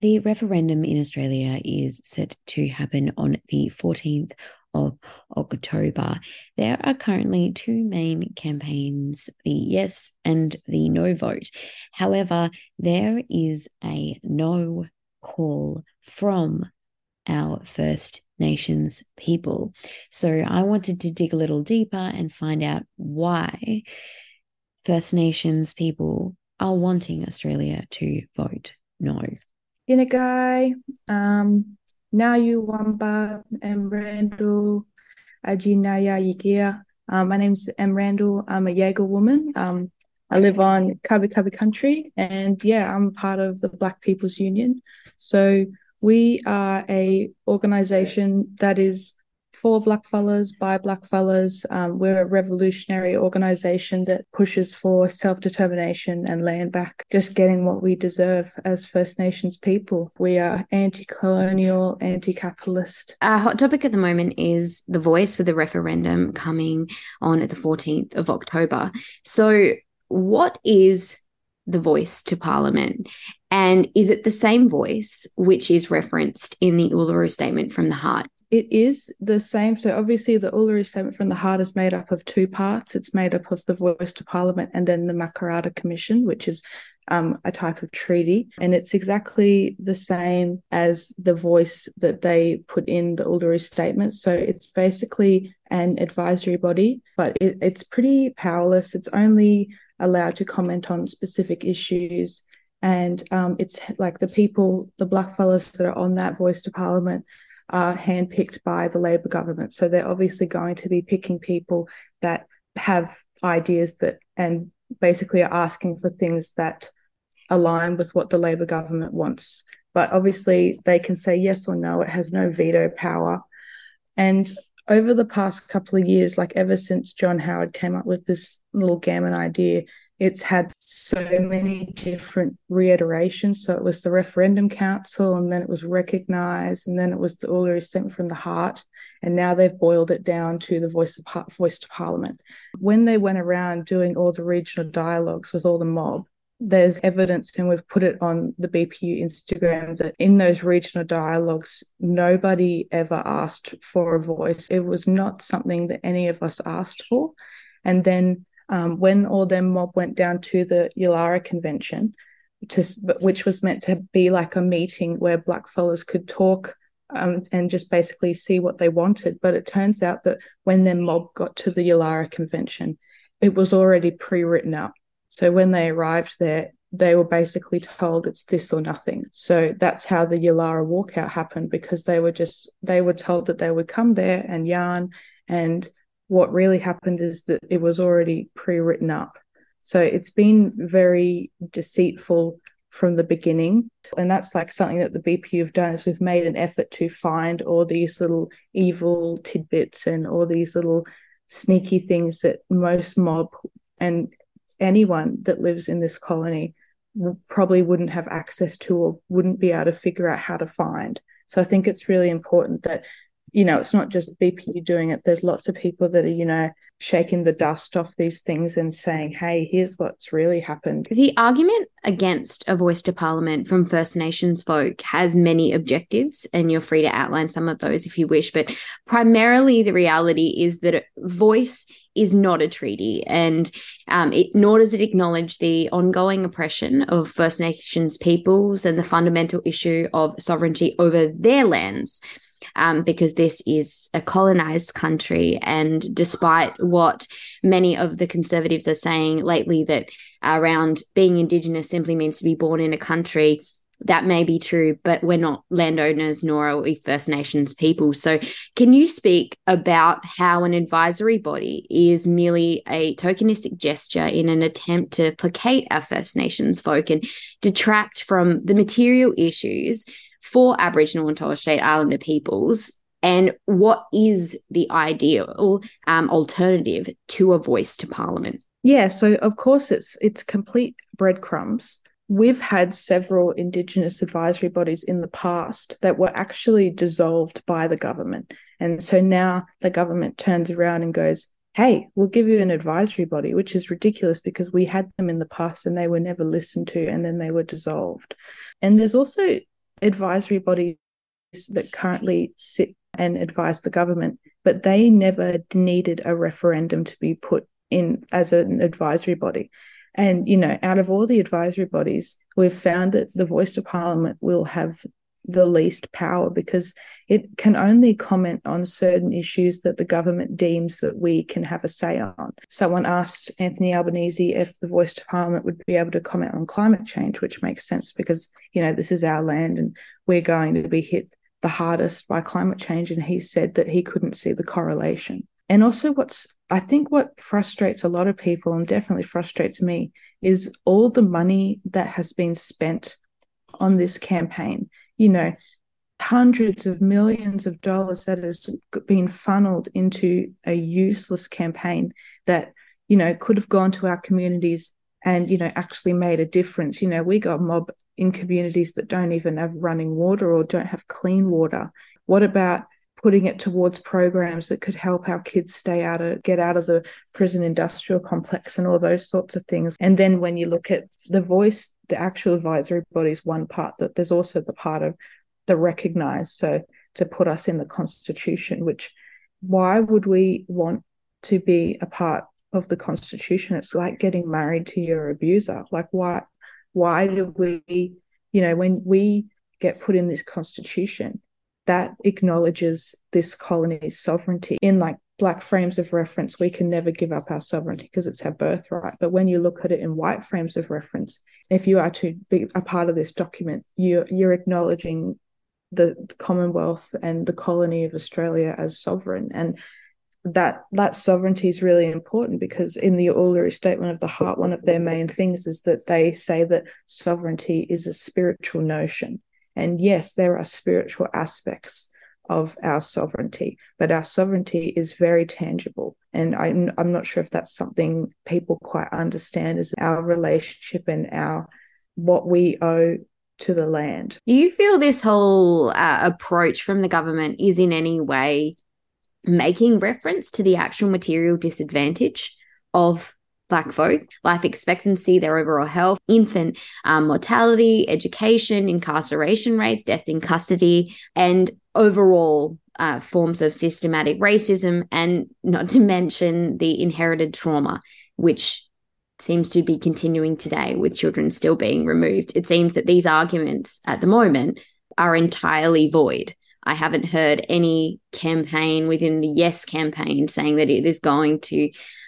The referendum in Australia is set to happen on the 14th of October. There are currently two main campaigns, the yes and the no vote. However, there is a no call from our First Nations people. So I wanted to dig a little deeper and find out why First Nations people are wanting Australia to vote no. Guy, Nayu Wamba, M. Randall, Ajinaya Yigia. My name's M. Randall. I'm a Jaeger woman. I live on Kabi Kabi country, and yeah, I'm part of the Black People's Union. So we are a organization that is for blackfellas, by blackfellas. We're a revolutionary organization that pushes for self-determination and land back, just getting what we deserve as First Nations people. We are anti-colonial, anti-capitalist. Our hot topic at the moment is the voice for the referendum coming on the 14th of October. So, what is the voice to Parliament? And is it the same voice which is referenced in the Uluru Statement from the Heart? It is the same. So obviously the Uluru Statement from the Heart is made up of two parts. It's made up of the Voice to Parliament and then the Makarrata Commission, which is a type of treaty. And it's exactly the same as the voice that they put in the Uluru Statement. So it's basically an advisory body, but it's pretty powerless. It's only allowed to comment on specific issues. And it's like the people, the blackfellas that are on that Voice to Parliament are handpicked by the Labor government. So they're obviously going to be picking people that have ideas that and basically are asking for things that align with what the Labor government wants. But obviously they can say yes or no. It has no veto power. And over the past couple of years, like ever since John Howard came up with this little gammon idea, it's had so many different reiterations. So it was the Referendum Council, and then it was recognised, and then it was the Uluru Statement from the Heart, and now they've boiled it down to the Voice to Parliament. When they went around doing all the regional dialogues with all the mob, there's evidence, and we've put it on the BPU Instagram, that in those regional dialogues, nobody ever asked for a voice. It was not something that any of us asked for. And then when all them mob went down to the Yulara Convention, which was meant to be like a meeting where blackfellas could talk and just basically see what they wanted. But it turns out that when their mob got to the Yulara Convention, it was already pre-written up. So when they arrived there, they were basically told it's this or nothing. So that's how the Yulara walkout happened, because they were told that they would come there and yarn, and what really happened is that it was already pre-written up. So it's been very deceitful from the beginning. And that's like something that the BPU have done, is we've made an effort to find all these little evil tidbits and all these little sneaky things that most mob and anyone that lives in this colony probably wouldn't have access to or wouldn't be able to figure out how to find. So I think it's really important that it's not just BPU doing it. There's lots of people that are, shaking the dust off these things and saying, hey, here's what's really happened. The argument against a voice to Parliament from First Nations folk has many objectives, and you're free to outline some of those if you wish. But primarily, the reality is that a voice is not a treaty, and nor does it acknowledge the ongoing oppression of First Nations peoples and the fundamental issue of sovereignty over their lands. Because this is a colonized country. And despite what many of the conservatives are saying lately, that around being Indigenous simply means to be born in a country, that may be true, but we're not landowners, nor are we First Nations people. So can you speak about how an advisory body is merely a tokenistic gesture in an attempt to placate our First Nations folk and detract from the material issues for Aboriginal and Torres Strait Islander peoples, and what is the ideal alternative to a voice to Parliament? Yeah, so of course it's complete breadcrumbs. We've had several Indigenous advisory bodies in the past that were actually dissolved by the government. And so now the government turns around and goes, hey, we'll give you an advisory body, which is ridiculous because we had them in the past and they were never listened to, and then they were dissolved. And there's also advisory bodies that currently sit and advise the government, but they never needed a referendum to be put in as an advisory body. And, out of all the advisory bodies, we've found that the Voice to Parliament will have the least power because it can only comment on certain issues that the government deems that we can have a say on. Someone asked Anthony Albanese if the Voice to Parliament would be able to comment on climate change, which makes sense because, this is our land and we're going to be hit the hardest by climate change. And he said that he couldn't see the correlation. And also I think what frustrates a lot of people, and definitely frustrates me, is all the money that has been spent on this campaign. Hundreds of millions of dollars that has been funneled into a useless campaign that, could have gone to our communities and, actually made a difference. We got mob in communities that don't even have running water or don't have clean water. What about putting it towards programs that could help our kids get out of the prison industrial complex and all those sorts of things? And then when you look at the Voice, the actual advisory body is one part, that there's also the part of the recognise, so to put us in the Constitution, which why would we want to be a part of the Constitution? It's like getting married to your abuser. Like why do we, when we get put in this Constitution, that acknowledges this colony's sovereignty. In like black frames of reference, we can never give up our sovereignty because it's our birthright. But when you look at it in white frames of reference, if you are to be a part of this document, you're acknowledging the Commonwealth and the colony of Australia as sovereign. And that sovereignty is really important because in the Uluru Statement of the Heart, one of their main things is that they say that sovereignty is a spiritual notion. And yes, there are spiritual aspects of our sovereignty, but our sovereignty is very tangible. And I'm not sure if that's something people quite understand, is our relationship and what we owe to the land. Do you feel this whole approach from the government is in any way making reference to the actual material disadvantage of Black folk, life expectancy, their overall health, infant mortality, education, incarceration rates, death in custody, and overall forms of systematic racism, and not to mention the inherited trauma, which seems to be continuing today with children still being removed? It seems that these arguments at the moment are entirely void. I haven't heard any campaign within the Yes campaign saying that it is going to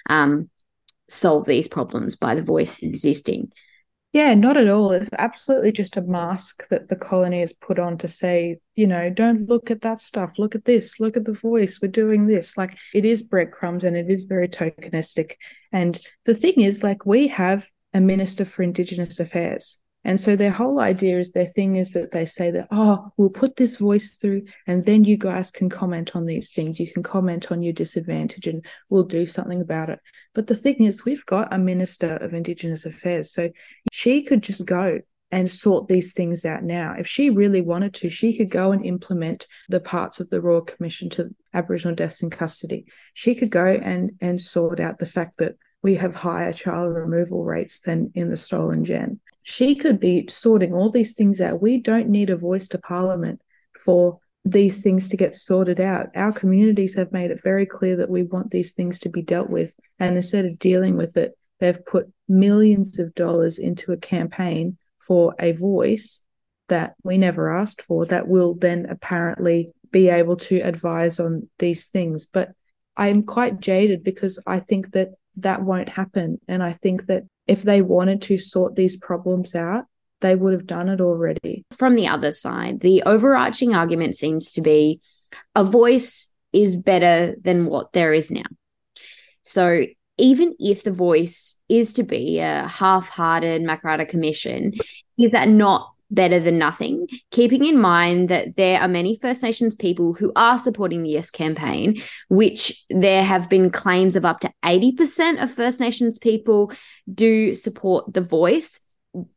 solve these problems by the Voice existing. Yeah, not at all. It's absolutely just a mask that the colony has put on to say, don't look at that stuff. Look at this. Look at the Voice. We're doing this. Like, it is breadcrumbs and it is very tokenistic. And the thing is, like, we have a Minister for Indigenous Affairs. And so their whole idea is, their thing is that they say that, we'll put this Voice through and then you guys can comment on these things. You can comment on your disadvantage and we'll do something about it. But the thing is, we've got a Minister of Indigenous Affairs. So she could just go and sort these things out now. If she really wanted to, she could go and implement the parts of the Royal Commission to Aboriginal Deaths in Custody. She could go and sort out the fact that we have higher child removal rates than in the stolen gen. She could be sorting all these things out. We don't need a Voice to Parliament for these things to get sorted out. Our communities have made it very clear that we want these things to be dealt with. And instead of dealing with it, they've put millions of dollars into a campaign for a voice that we never asked for, that will then apparently be able to advise on these things. But I'm quite jaded because I think that won't happen. And I think that if they wanted to sort these problems out, they would have done it already. From the other side, the overarching argument seems to be a voice is better than what there is now. So even if the Voice is to be a half-hearted Makarrata Commission, is that not better than nothing? Keeping in mind that there are many First Nations people who are supporting the Yes campaign, which there have been claims of up to 80% of First Nations people do support the Voice.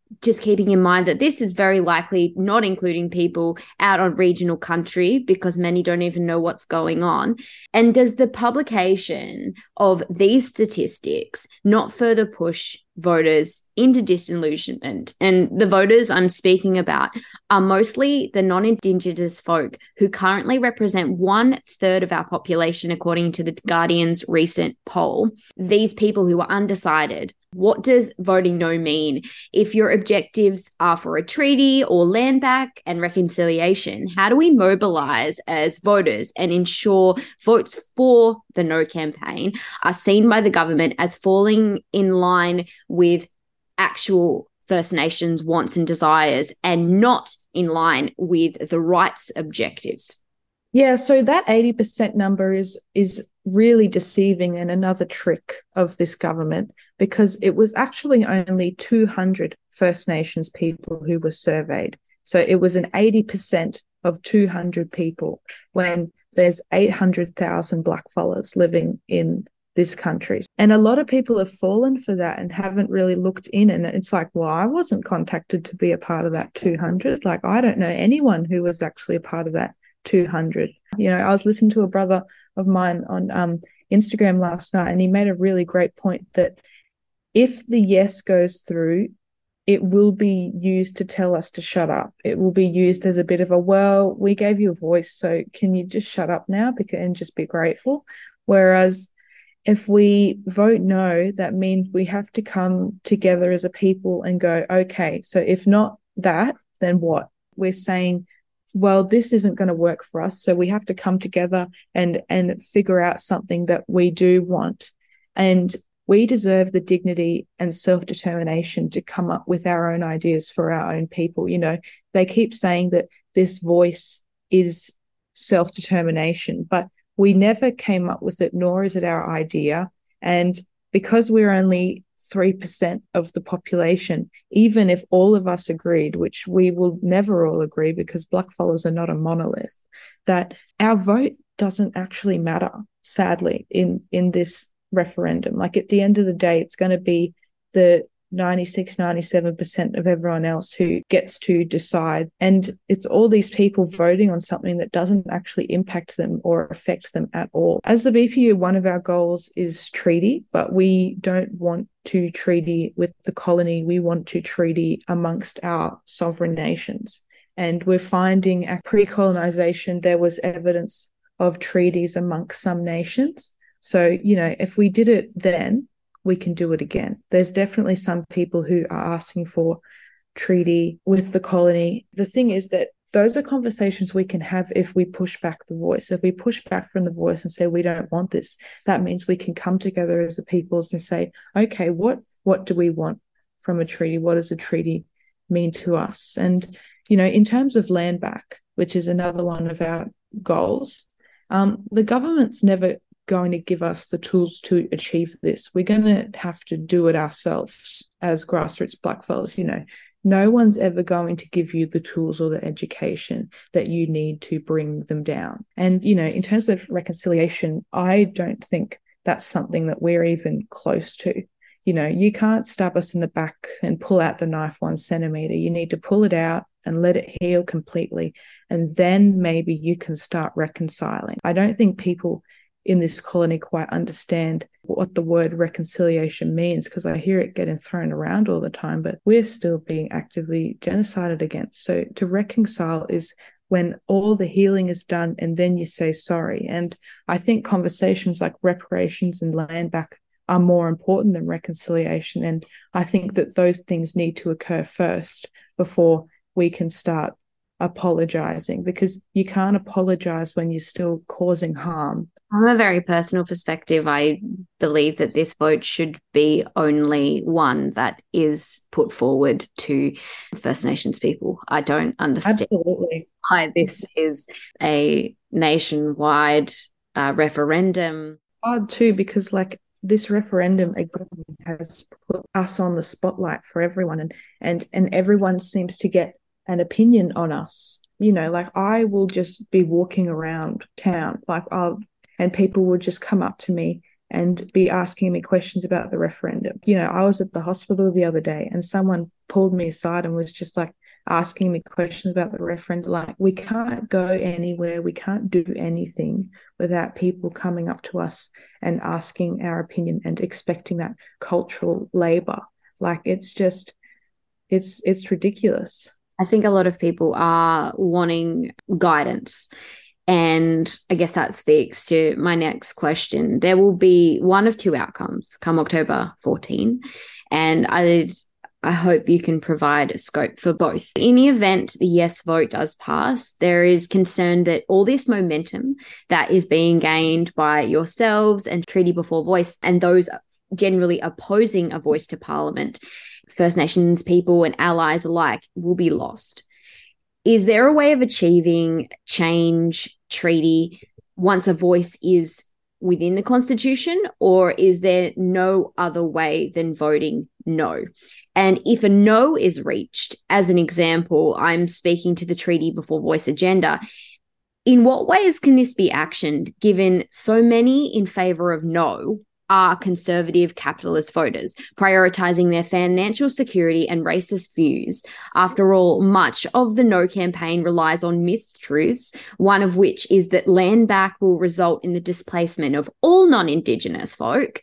just keeping in mind that this is very likely not including people out on regional country because many don't even know what's going on. And does the publication of these statistics not further push voters into disillusionment? And the voters I'm speaking about are mostly the non-Indigenous folk who currently represent 1/3 of our population, according to the Guardian's recent poll. These people who are undecided. What does voting no mean? If your objectives are for a treaty or land back and reconciliation, how do we mobilize as voters and ensure votes for the no campaign are seen by the government as falling in line with actual First Nations wants and desires and not in line with the rights objectives? Yeah, so that 80% number is really deceiving and another trick of this government, because it was actually only 200 First Nations people who were surveyed. So it was an 80% of 200 people when there's 800,000 blackfellas living in this country. And a lot of people have fallen for that and haven't really looked in. And it's like, well, I wasn't contacted to be a part of that 200. Like, I don't know anyone who was actually a part of that 200. You know, I was listening to a brother of mine on Instagram last night, and he made a really great point that if the yes goes through, it will be used to tell us to shut up. It will be used as a bit of a, well, we gave you a voice, so can you just shut up now and just be grateful? Whereas if we vote no, that means we have to come together as a people and go, okay, so if not that, then what? We're saying, well, this isn't going to work for us, so we have to come together and figure out something that we do want. And we deserve the dignity and self-determination to come up with our own ideas for our own people. You know, they keep saying that this voice is self-determination, but we never came up with it, nor is it our idea. And because we're only 3% of the population, even if all of us agreed, which we will never all agree because blackfellas are not a monolith, that our vote doesn't actually matter, sadly, in this referendum. Like, at the end of the day, it's going to be the 96-97% of everyone else who gets to decide, and it's all these people voting on something that doesn't actually impact them or affect them at all. As the BPU, one of our goals is treaty, but we don't want to treaty with the colony. We want to treaty amongst our sovereign nations, and we're finding at pre-colonization there was evidence of treaties amongst some nations. So, you know, if we did it then, we can do it again. There's definitely some people who are asking for treaty with the colony. The thing is that those are conversations we can have if we push back the voice. If we push back from the voice and say, we don't want this, that means we can come together as a peoples and say, okay, what do we want from a treaty? What does a treaty mean to us? And, you know, in terms of land back, which is another one of our goals, the government's never going to give us the tools to achieve this. We're going to have to do it ourselves as grassroots blackfellas. You know, no one's ever going to give you the tools or the education that you need to bring them down. And, you know, in terms of reconciliation, I don't think that's something that we're even close to. You know, you can't stab us in the back and pull out the knife 1 centimeter. You need to pull it out and let it heal completely. And then maybe you can start reconciling. I don't think people in this colony quite understand what the word reconciliation means, because I hear it getting thrown around all the time, but we're still being actively genocided against. So to reconcile is when all the healing is done and then you say sorry. And I think conversations like reparations and land back are more important than reconciliation. And I think that those things need to occur first before we can start apologizing, because you can't apologize when you're still causing harm. From a very personal perspective, I believe that this vote should be only one that is put forward to First Nations people. I don't understand Absolutely why this is a nationwide referendum. hard too, because like this referendum again has put us on the spotlight for everyone, and everyone seems to get an opinion on us. You know, like I will just be walking around town, and people would just come up to me and be asking me questions about the referendum. You know, I was at the hospital the other day and someone pulled me aside and was just like asking me questions about the referendum. Like, we can't go anywhere, we can't do anything without people coming up to us and asking our opinion and expecting that cultural labor. Like, it's just, it's ridiculous. I think a lot of people are wanting guidance. And I guess that speaks to my next question. There will be one of two outcomes come October 14. And I hope you can provide a scope for both. In the event the yes vote does pass, there is concern that all this momentum that is being gained by yourselves and Treaty Before Voice and those generally opposing a voice to Parliament, First Nations people and allies alike, will be lost. Is there a way of achieving change treaty once a voice is within the Constitution, or is there no other way than voting no? And if a no is reached, as an example, I'm speaking to the Treaty Before Voice agenda, in what ways can this be actioned, given so many in favour of no are conservative capitalist voters, prioritising their financial security and racist views? After all, much of the No campaign relies on mistruths, one of which is that land back will result in the displacement of all non-Indigenous folk.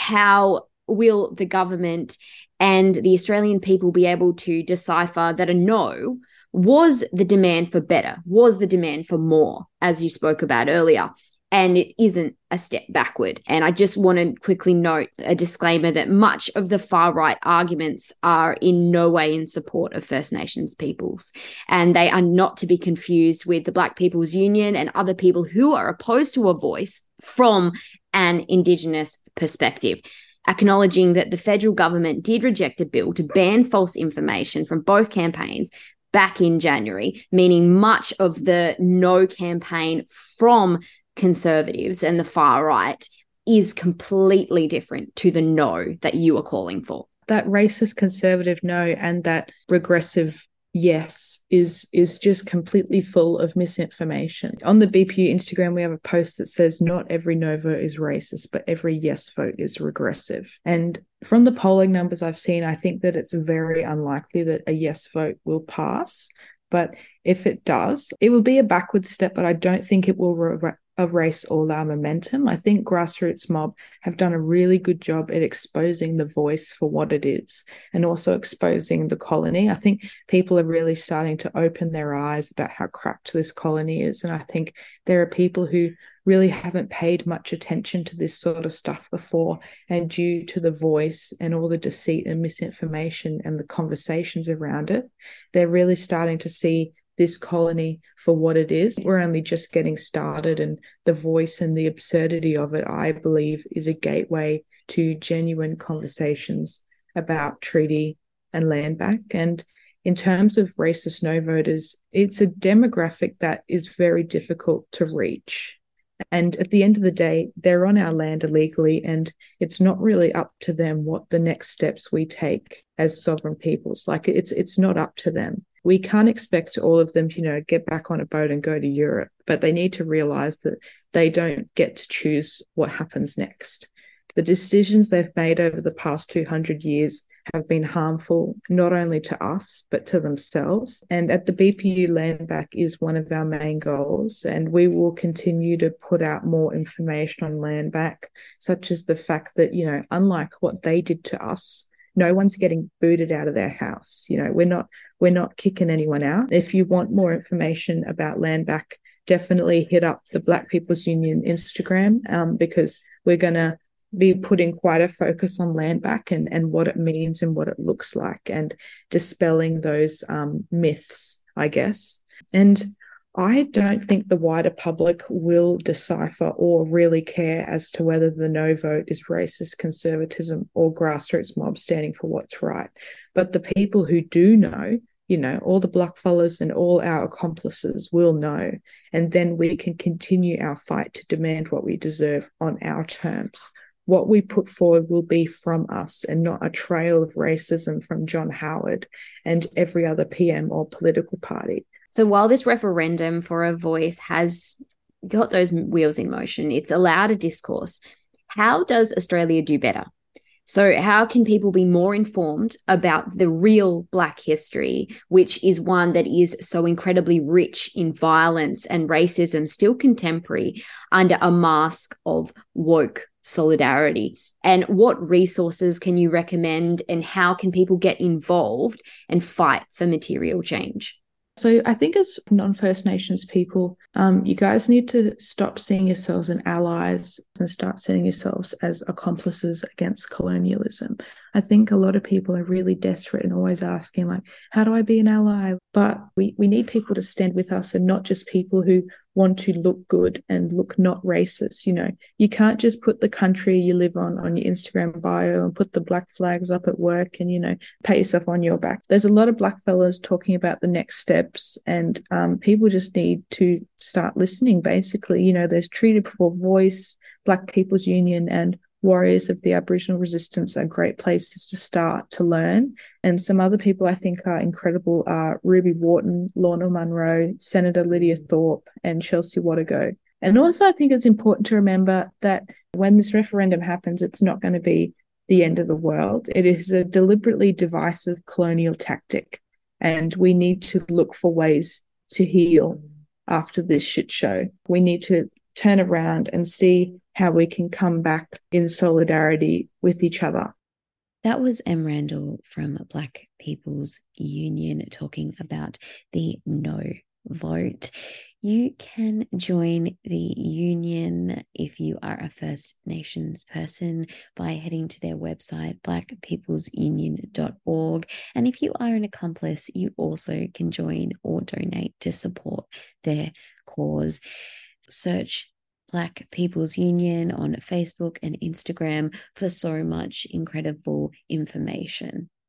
How will the government and the Australian people be able to decipher that a no was the demand for better, was the demand for more, as you spoke about earlier, and it isn't a step backward? And I just want to quickly note a disclaimer that much of the far-right arguments are in no way in support of First Nations peoples, and they are not to be confused with the Black People's Union and other people who are opposed to a voice from an Indigenous perspective. Acknowledging that the federal government did reject a bill to ban false information from both campaigns back in January, meaning much of the no campaign from Conservatives and the far right is completely different to the no that you are calling for. That racist conservative no and that regressive yes is just completely full of misinformation. On the BPU Instagram, we have a post that says not every no vote is racist, but every yes vote is regressive. And from the polling numbers I've seen, I think that it's very unlikely that a yes vote will pass. But if it does, it will be a backward step, but I don't think it will erase all our momentum. I think Grassroots Mob have done a really good job at exposing the voice for what it is and also exposing the colony. I think people are really starting to open their eyes about how cracked this colony is. And I think there are people who really haven't paid much attention to this sort of stuff before. And due to the voice and all the deceit and misinformation and the conversations around it, they're really starting to see this colony for what it is. We're only just getting started, and the voice and the absurdity of it, I believe, is a gateway to genuine conversations about treaty and land back. And in terms of racist no voters, it's a demographic that is very difficult to reach. And at the end of the day, they're on our land illegally, and it's not really up to them what the next steps we take as sovereign peoples. Like, it's not up to them. We can't expect all of them to, get back on a boat and go to Europe, but they need to realize that they don't get to choose what happens next. The decisions they've made over the past 200 years have been harmful, not only to us, but to themselves. And at the BPU, land back is one of our main goals, and we will continue to put out more information on land back, such as the fact that, unlike what they did to us, no one's getting booted out of their house. We're not kicking anyone out. If you want more information about land back, definitely hit up the Black People's Union Instagram, because we're going to be putting quite a focus on land back and what it means and what it looks like, and dispelling those myths, I guess. And I don't think the wider public will decipher or really care as to whether the no vote is racist conservatism or grassroots mob standing for what's right. But the people who do know, all the blackfellas and all our accomplices will know. And then we can continue our fight to demand what we deserve on our terms. What we put forward will be from us and not a trail of racism from John Howard and every other PM or political party. So while this referendum for a voice has got those wheels in motion, it's allowed a discourse. How does Australia do better? So, how can people be more informed about the real Black history, which is one that is so incredibly rich in violence and racism, still contemporary, under a mask of woke solidarity? And what resources can you recommend, and how can people get involved and fight for material change? So I think as non-First Nations people, you guys need to stop seeing yourselves as allies and start seeing yourselves as accomplices against colonialism. I think a lot of people are really desperate and always asking, like, how do I be an ally? But we need people to stand with us, and not just people who want to look good and look not racist. You can't just put the country you live on your Instagram bio and put the black flags up at work and, pat yourself on your back. There's a lot of black fellas talking about the next steps, and people just need to start listening, basically. There's Treaty Before Voice, Black People's Union, and Warriors of the Aboriginal Resistance are great places to start to learn. And some other people I think are incredible are Ruby Wharton, Lorna Munro, Senator Lydia Thorpe, and Chelsea Watego. And also I think it's important to remember that when this referendum happens, it's not going to be the end of the world. It is a deliberately divisive colonial tactic, and we need to look for ways to heal after this shit show. We need to turn around and see how we can come back in solidarity with each other. That was Em Randall from Black People's Union talking about the no vote. You can join the union if you are a First Nations person by heading to their website, blackpeoplesunion.org. And if you are an accomplice, you also can join or donate to support their cause. Search Black People's Union on Facebook and Instagram for so much incredible information.